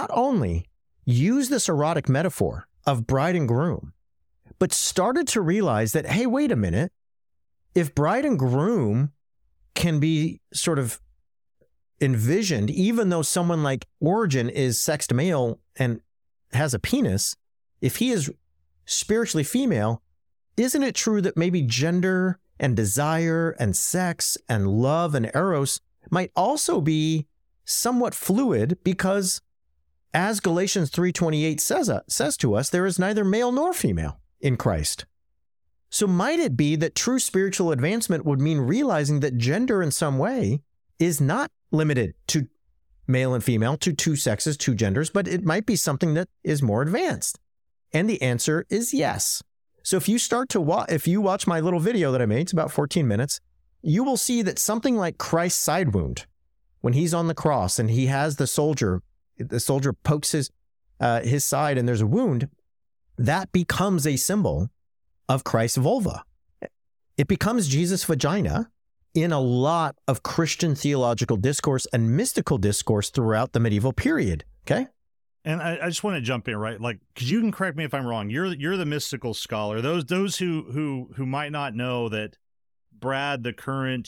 use this erotic metaphor of bride and groom, but started to realize that, hey, wait a minute, if bride and groom can be sort of envisioned, even though someone like Origen is sexed male and has a penis, if he is spiritually female, isn't it true that maybe gender and desire and sex and love and eros might also be somewhat fluid, because as Galatians 3:28 says to us, there is neither male nor female in Christ. So might it be that true spiritual advancement would mean realizing that gender in some way is not limited to male and female, to two sexes, two genders, but it might be something that is more advanced? And the answer is yes. So if you watch my little video that I made, it's about 14 minutes, you will see that something like Christ's side wound, when he's on the cross and he has the soldier pokes his side and there's a wound, that becomes a symbol of Christ's vulva. It becomes Jesus' vagina in a lot of Christian theological discourse and mystical discourse throughout the medieval period, okay? And I just want to jump in, right? Because you can correct me if I'm wrong. You're the mystical scholar. Those who might not know that Brad, the current,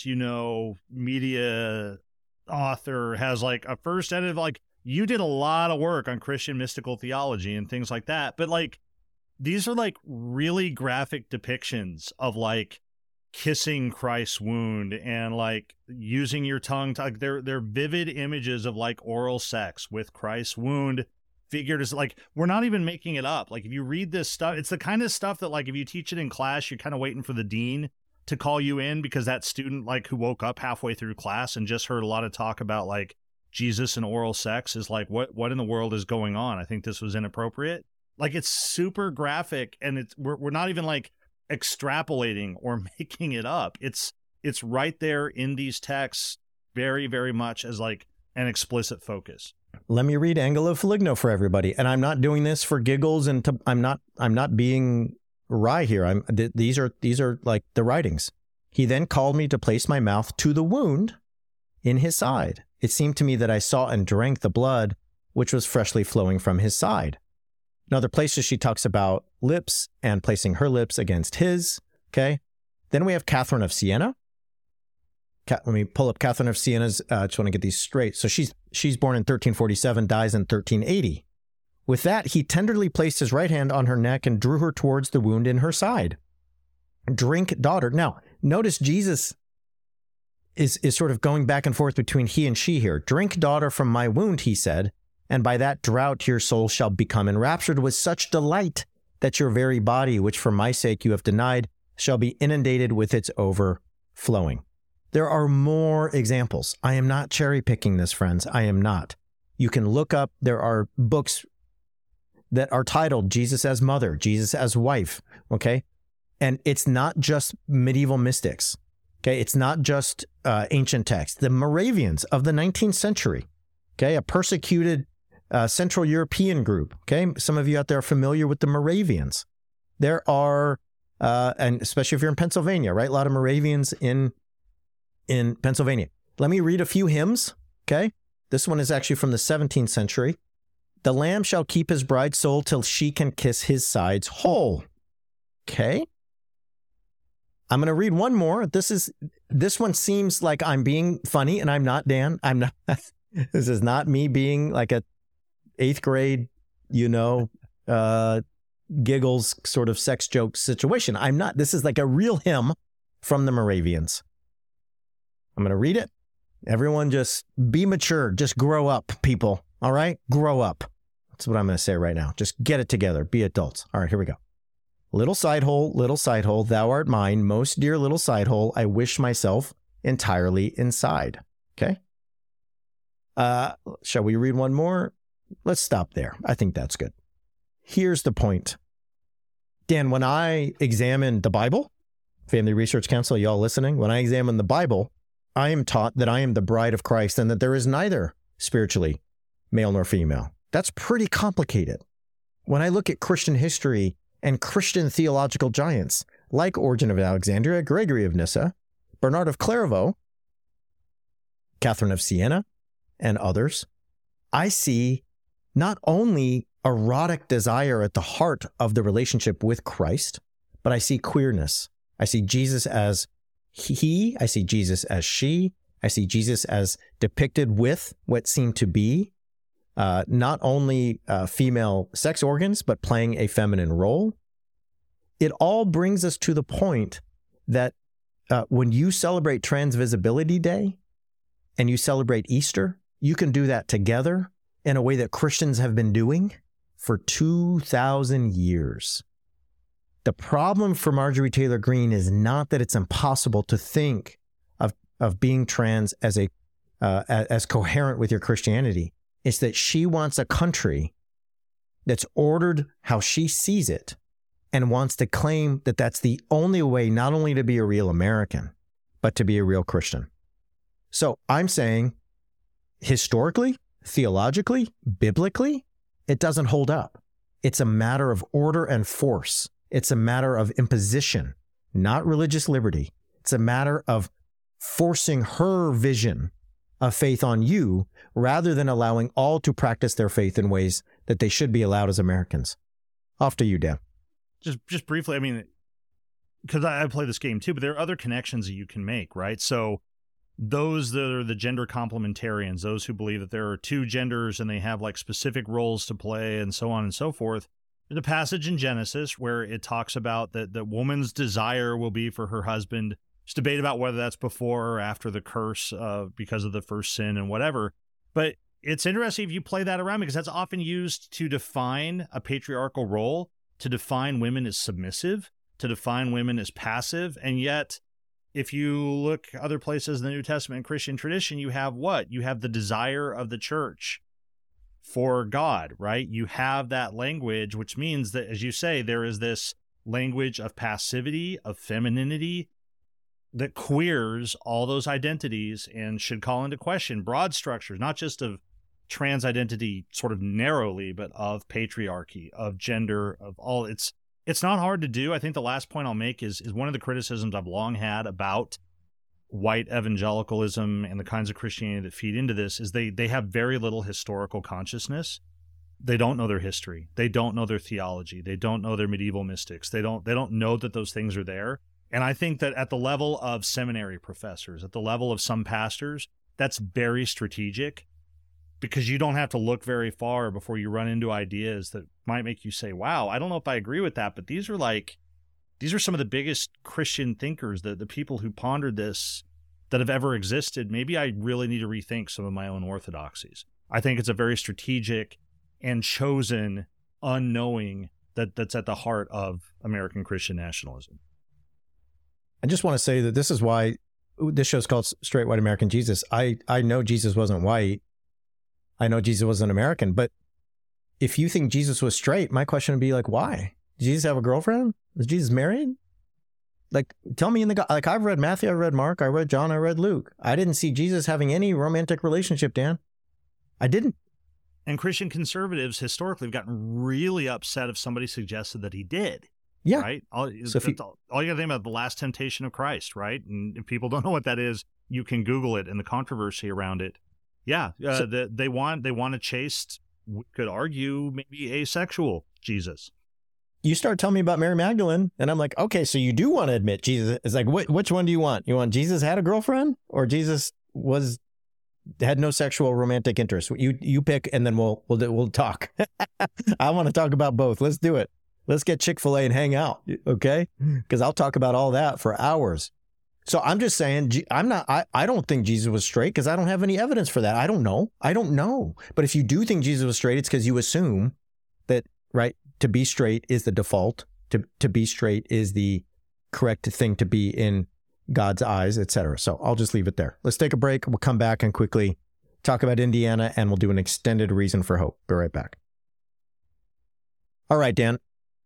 media author, has a first edit of you did a lot of work on Christian mystical theology and things like that. But these are really graphic depictions of kissing Christ's wound and using your tongue to, they're vivid images of oral sex with Christ's wound figured as we're not even making it up. If you read this stuff, it's the kind of stuff that if you teach it in class, you're kind of waiting for the dean to call you in, because that student who woke up halfway through class and just heard a lot of talk about Jesus and oral sex is what in the world is going on? I think this was inappropriate. It's super graphic, and we're not even extrapolating or making it up. It's right there in these texts, very, very much as an explicit focus. Let me read Angelo Foligno for everybody, and I'm not doing this for giggles, and I'm not being wry here. These are the writings. He then called me to place my mouth to the wound in his side. It seemed to me that I saw and drank the blood which was freshly flowing from his side. In other places, she talks about lips and placing her lips against his. Okay. Then we have Catherine of Siena. Let me pull up Catherine of Siena's. I just want to get these straight. So she's born in 1347, dies in 1380. With that, he tenderly placed his right hand on her neck and drew her towards the wound in her side. Drink, daughter. Now, notice Jesus is sort of going back and forth between he and she here. Drink, daughter, from my wound, he said, and by that draught your soul shall become enraptured with such delight that your very body, which for my sake you have denied, shall be inundated with its overflowing. There are more examples. I am not cherry picking this, friends. I am not. You can look up, there are books that are titled Jesus as Mother, Jesus as Wife, okay? And it's not just medieval mystics, okay? It's not just ancient texts. The Moravians of the 19th century, okay? A persecuted Central European group, okay? Some of you out there are familiar with the Moravians. There are, and especially if you're in Pennsylvania, right? A lot of Moravians in Pennsylvania. Let me read a few hymns, okay? This one is actually from the 17th century. The lamb shall keep his bride's soul till she can kiss his sides whole. Okay? I'm going to read one more. This one seems like I'm being funny, and I'm not, Dan. I'm not. This is not me being like a 8th grade, giggles sort of sex joke situation. I'm not. This is like a real hymn from the Moravians. I'm going to read it. Everyone just be mature. Just grow up, people. All right? Grow up. That's what I'm going to say right now. Just get it together. Be adults. All right, here we go. Little side hole, thou art mine, most dear little side hole, I wish myself entirely inside. Okay? Shall we read one more? Let's stop there. I think that's good. Here's the point. Dan, when I examine the Bible, Family Research Council, y'all listening, when I examine the Bible, I am taught that I am the bride of Christ and that there is neither spiritually male nor female. That's pretty complicated. When I look at Christian history and Christian theological giants like Origen of Alexandria, Gregory of Nyssa, Bernard of Clairvaux, Catherine of Siena, and others, I see not only erotic desire at the heart of the relationship with Christ, but I see queerness. I see Jesus as he, I see Jesus as she, I see Jesus as depicted with what seem to be not only female sex organs, but playing a feminine role. It all brings us to the point that when you celebrate Transvisibility Day and you celebrate Easter, you can do that together in a way that Christians have been doing for 2,000 years. The problem for Marjorie Taylor Greene is not that it's impossible to think of being trans as coherent with your Christianity. It's that she wants a country that's ordered how she sees it and wants to claim that that's the only way not only to be a real American, but to be a real Christian. So I'm saying historically, theologically, biblically, it doesn't hold up. It's a matter of order and force. It's a matter of imposition, not religious liberty. It's a matter of forcing her vision of faith on you rather than allowing all to practice their faith in ways that they should be allowed as Americans. Off to you, Dan. Just briefly, I mean, because I play this game too, but there are other connections that you can make, right? So those that are the gender complementarians, those who believe that there are two genders and they have like specific roles to play and so on and so forth. There's a passage in Genesis where it talks about that the woman's desire will be for her husband. There's debate about whether that's before or after the curse because of the first sin and whatever. But it's interesting if you play that around because that's often used to define a patriarchal role, to define women as submissive, to define women as passive. And yet, if you look other places in the New Testament and Christian tradition, you have what? You have the desire of the church for God, right? You have that language, which means that, as you say, there is this language of passivity, of femininity, that queers all those identities and should call into question broad structures, not just of trans identity sort of narrowly, but of patriarchy, of gender, of all. It's not hard to do. I think the last point I'll make is one of the criticisms I've long had about white evangelicalism and the kinds of Christianity that feed into this is they have very little historical consciousness. They don't know their history. They don't know their theology. They don't know their medieval mystics. They don't know that those things are there. And I think that at the level of seminary professors, at the level of some pastors, that's very strategic because you don't have to look very far before you run into ideas that might make you say, wow, I don't know if I agree with that, but these are some of the biggest Christian thinkers, the people who pondered this that have ever existed. Maybe I really need to rethink some of my own orthodoxies. I think it's a very strategic and chosen unknowing that's at the heart of American Christian nationalism. I just want to say that this is why this show's called Straight White American Jesus. I know Jesus wasn't white. I know Jesus wasn't American. But if you think Jesus was straight, my question would be like, why? Did Jesus have a girlfriend? Was Jesus married? Like, tell me like I've read Matthew, I read Mark, I read John, I read Luke. I didn't see Jesus having any romantic relationship, Dan. I didn't. And Christian conservatives historically have gotten really upset if somebody suggested that he did. Yeah. Right. All you got to think about the Last Temptation of Christ, right? And if people don't know what that is, you can Google it and the controversy around it. Yeah. They want a chaste, we could argue maybe asexual Jesus. you start telling me about Mary Magdalene, and I'm like, okay, so you do want to admit Jesus. It's like, which one do you want? You want Jesus had a girlfriend, or Jesus had no sexual romantic interest? You pick, and then we'll talk. I want to talk about both. Let's do it. Let's get Chick-fil-A and hang out, okay? Because I'll talk about all that for hours. So I'm just saying, I don't think Jesus was straight because I don't have any evidence for that. I don't know. But if you do think Jesus was straight, it's because you assume that, right, to be straight is the default. To be straight is the correct thing to be in God's eyes, etc. So I'll just leave it there. Let's take a break. We'll come back and quickly talk about Indiana, and we'll do an extended reason for hope. Be right back. All right, Dan.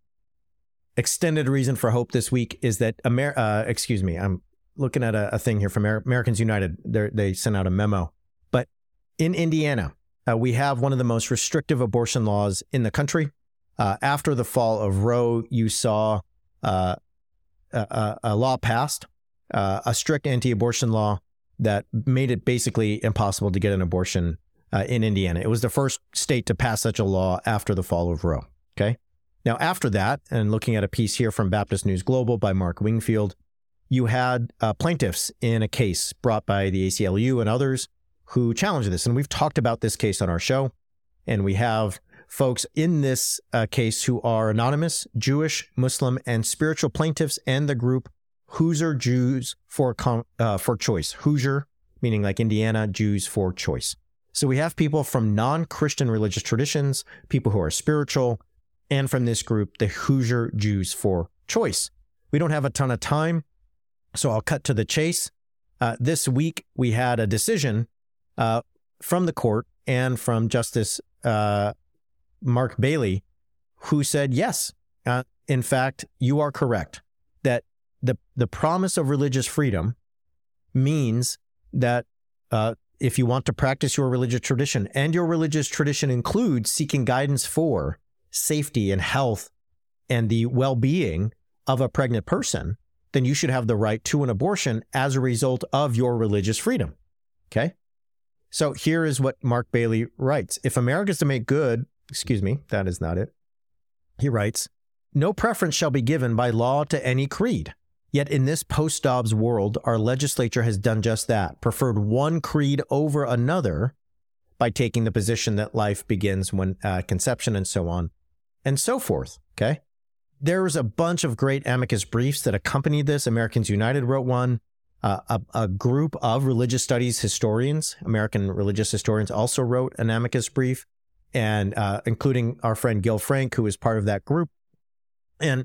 Extended reason for hope this week is that I'm looking at a thing here from Americans United. They sent out a memo. But in Indiana, we have one of the most restrictive abortion laws in the country. After the fall of Roe, you saw a law passed, a strict anti-abortion law that made it basically impossible to get an abortion in Indiana. It was the first state to pass such a law after the fall of Roe. Okay. Now, after that, and looking at a piece here from Baptist News Global by Mark Wingfield, you had plaintiffs in a case brought by the ACLU and others who challenged this. And we've talked about this case on our show. And we have folks in this case who are anonymous, Jewish, Muslim, and spiritual plaintiffs, and the group Hoosier Jews for Choice. Hoosier, meaning like Indiana, Jews for Choice. So we have people from non-Christian religious traditions, people who are spiritual, and from this group, the Hoosier Jews for Choice. We don't have a ton of time, so I'll cut to the chase. This week, we had a decision from the court and from Justice Mark Bailey, who said, yes, in fact, you are correct, that the promise of religious freedom means that if you want to practice your religious tradition, and your religious tradition includes seeking guidance for safety and health and the well-being of a pregnant person, then you should have the right to an abortion as a result of your religious freedom. Okay? So here is what Mark Bailey writes. If America is to make good, that is not it. He writes, no preference shall be given by law to any creed. Yet in this post-Dobbs world, our legislature has done just that, preferred one creed over another by taking the position that life begins when conception and so on and so forth. Okay? There's a bunch of great amicus briefs that accompanied this. Americans United wrote one. A group of religious studies historians, American religious historians, also wrote an amicus brief, and including our friend Gil Frank, who is part of that group. And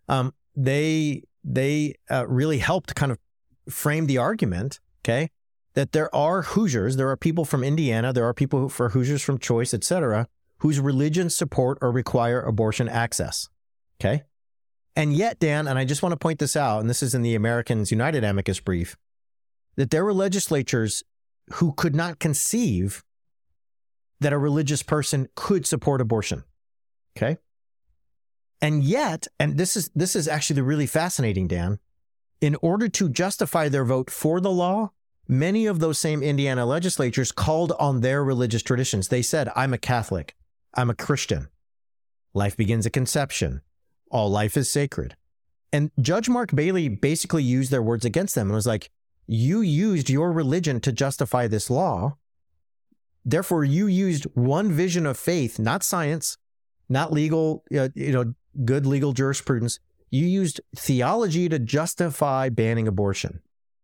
they really helped kind of frame the argument, okay, that there are Hoosiers, there are people from Indiana, there are people for Hoosiers from Choice, etc., whose religions support or require abortion access, okay? And yet, Dan, and I just want to point this out, and this is in the Americans United amicus brief, that there were legislatures who could not conceive that a religious person could support abortion, okay? And yet, and this is actually really fascinating, Dan, in order to justify their vote for the law, many of those same Indiana legislatures called on their religious traditions. They said, I'm a Catholic, I'm a Christian. Life begins at conception. All life is sacred. And Judge Mark Bailey basically used their words against them and was like, you used your religion to justify this law. Therefore, you used one vision of faith, not science, not legal, good legal jurisprudence. You used theology to justify banning abortion,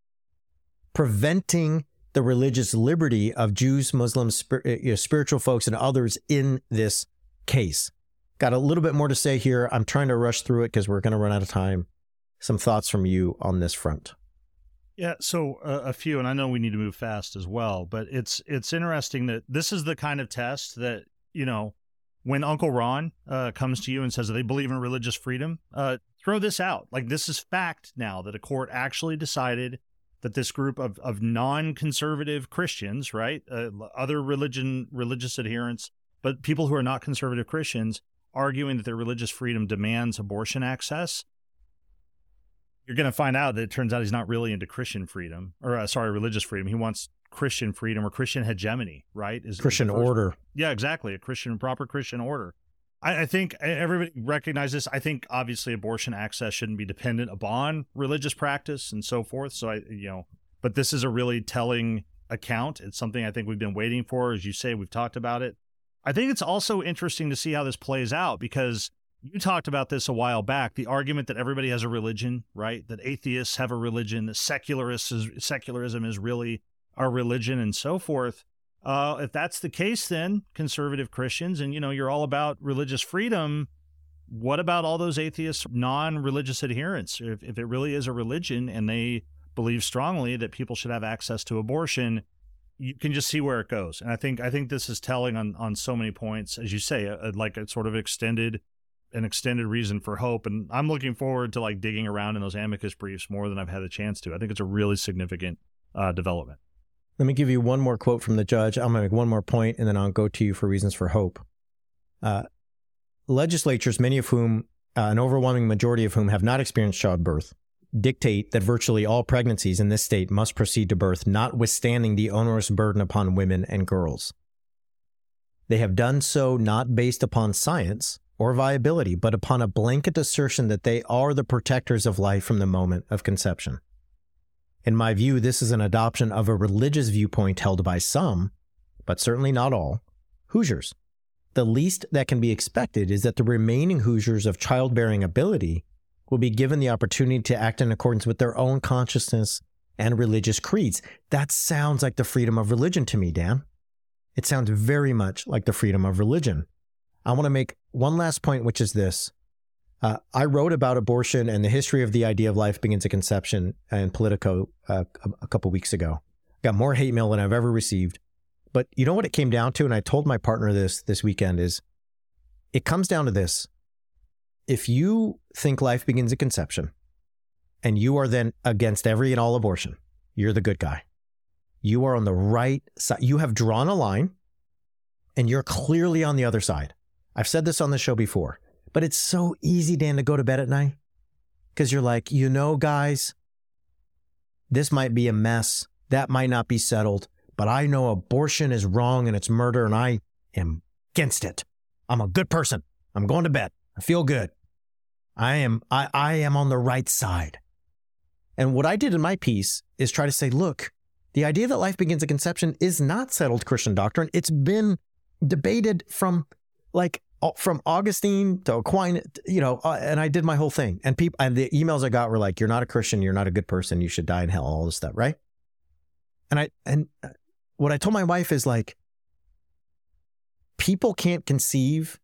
preventing the religious liberty of Jews, Muslims, spiritual folks, and others in this case. Got a little bit more to say here. I'm trying to rush through it because we're going to run out of time. Some thoughts from you on this front. Yeah, so a few, and I know we need to move fast as well, but it's interesting that this is the kind of test that, when Uncle Ron comes to you and says that they believe in religious freedom, throw this out. Like, this is fact now that a court actually decided that this group of non-conservative Christians, right, other religious adherents, but people who are not conservative Christians, arguing that their religious freedom demands abortion access, you're going to find out that it turns out he's not really into Christian freedom, or religious freedom. He wants Christian freedom or Christian hegemony, right? Christian order. Yeah, exactly. A proper Christian order. I think everybody recognizes this. I think obviously abortion access shouldn't be dependent upon religious practice and so forth. So but this is a really telling account. It's something I think we've been waiting for. As you say, we've talked about it. I think it's also interesting to see how this plays out, because you talked about this a while back, the argument that everybody has a religion, right? That atheists have a religion, that secularism is really our religion and so forth. If that's the case, then conservative Christians, and you're all about religious freedom, what about all those atheists, non-religious adherents? If it really is a religion and they believe strongly that people should have access to abortion, you can just see where it goes. And I think this is telling on so many points, as you say, like a sort of extended reason for hope. And I'm looking forward to like digging around in those amicus briefs more than I've had a chance to. I think it's a really significant development. Let me give you one more quote from the judge. I'm going to make one more point, and then I'll go to you for reasons for hope. Legislatures, many of whom, an overwhelming majority of whom have not experienced childbirth, dictate that virtually all pregnancies in this state must proceed to birth, notwithstanding the onerous burden upon women and girls. They have done so not based upon science or viability, but upon a blanket assertion that they are the protectors of life from the moment of conception. In my view, this is an adoption of a religious viewpoint held by some, but certainly not all, Hoosiers. The least that can be expected is that the remaining Hoosiers of childbearing ability will be given the opportunity to act in accordance with their own consciousness and religious creeds. That sounds like the freedom of religion to me, Dan. It sounds very much like the freedom of religion. I want to make one last point, which is this. I wrote about abortion and the history of the idea of life begins at conception in Politico a couple weeks ago. Got more hate mail than I've ever received. But you know what it came down to? And I told my partner this weekend is, it comes down to this. If you think life begins at conception and you are then against every and all abortion, you're the good guy. You are on the right side. You have drawn a line and you're clearly on the other side. I've said this on the show before. But it's so easy, Dan, to go to bed at night because you're like, guys, this might be a mess. That might not be settled, but I know abortion is wrong and it's murder and I am against it. I'm a good person. I'm going to bed. I feel good. I am on the right side. And what I did in my piece is try to say, look, the idea that life begins at conception is not settled Christian doctrine. It's been debated from Augustine to Aquinas, and I did my whole thing. And the emails I got were like, you're not a Christian, you're not a good person, you should die in hell, all this stuff, right? And what I told my wife is like, people can't conceive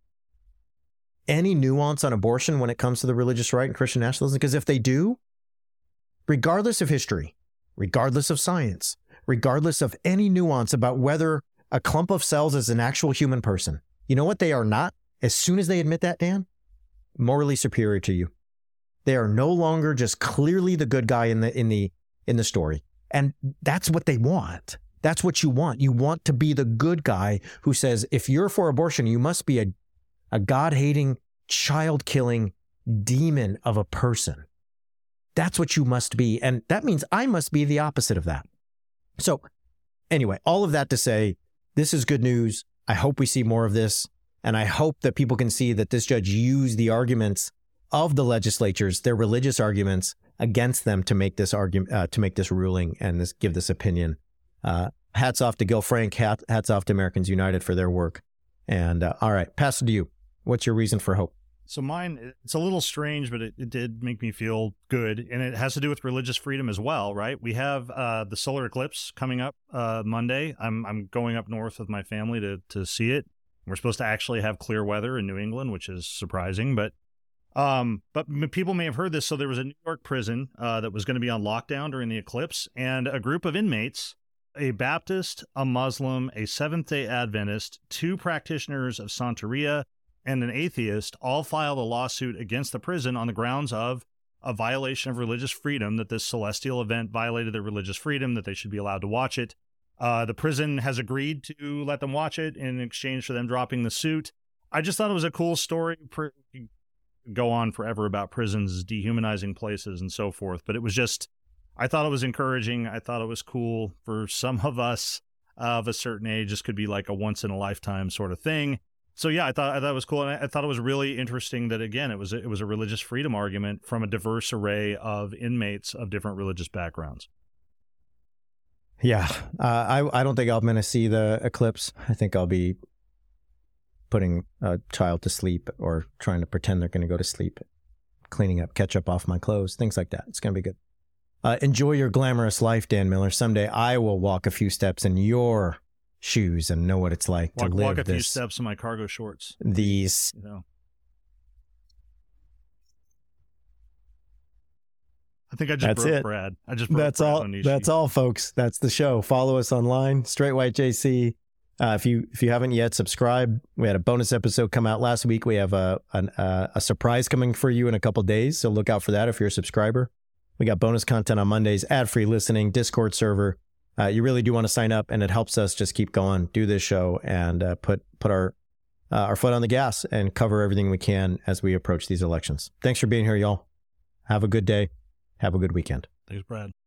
any nuance on abortion when it comes to the religious right and Christian nationalism, because if they do, regardless of history, regardless of science, regardless of any nuance about whether a clump of cells is an actual human person, you know what they are not? As soon as they admit that, Dan, morally superior to you. They are no longer just clearly the good guy in the story. And that's what they want. That's what you want. You want to be the good guy who says, if you're for abortion, you must be a God-hating, child-killing demon of a person. That's what you must be. And that means I must be the opposite of that. So anyway, all of that to say, this is good news. I hope we see more of this, and I hope that people can see that this judge used the arguments of the legislatures, their religious arguments, against them to make this argument, to make this ruling and give this opinion. Hats off to Gil Frank. Hats off to Americans United for their work. And all right, pass it to you. What's your reason for hope? So mine, it's a little strange, but it did make me feel good. And it has to do with religious freedom as well, right? We have the solar eclipse coming up Monday. I'm going up north with my family to see it. We're supposed to actually have clear weather in New England, which is surprising. But people may have heard this. So there was a New York prison that was going to be on lockdown during the eclipse. And a group of inmates, a Baptist, a Muslim, a Seventh-day Adventist, 2 practitioners of Santeria, and an atheist all filed a lawsuit against the prison on the grounds of a violation of religious freedom, that this celestial event violated their religious freedom, that they should be allowed to watch it. The prison has agreed to let them watch it in exchange for them dropping the suit. I just thought it was a cool story. Go on forever about prisons dehumanizing places and so forth, but it was just, I thought it was encouraging. I thought it was cool for some of us of a certain age. This could be like a once in a lifetime sort of thing. So yeah, I thought it was cool, and I thought it was really interesting that again it was a religious freedom argument from a diverse array of inmates of different religious backgrounds. Yeah, I don't think I'm going to see the eclipse. I think I'll be putting a child to sleep or trying to pretend they're going to go to sleep, cleaning up ketchup off my clothes, things like that. It's going to be good. Enjoy your glamorous life, Dan Miller. Someday I will walk a few steps in your shoes and know what it's like to live walk a few steps in my cargo shorts. These, I think I just broke Brad. I just broke That's Brad all. Onishi. That's all, folks. That's the show. Follow us online, Straight White JC. If you haven't yet, subscribe. We had a bonus episode come out last week. We have a surprise coming for you in a couple days, so look out for that if you're a subscriber. We got bonus content on Mondays, ad-free listening, Discord server. You really do want to sign up, and it helps us just keep going, do this show, and put our foot on the gas and cover everything we can as we approach these elections. Thanks for being here, y'all. Have a good day. Have a good weekend. Thanks, Brad.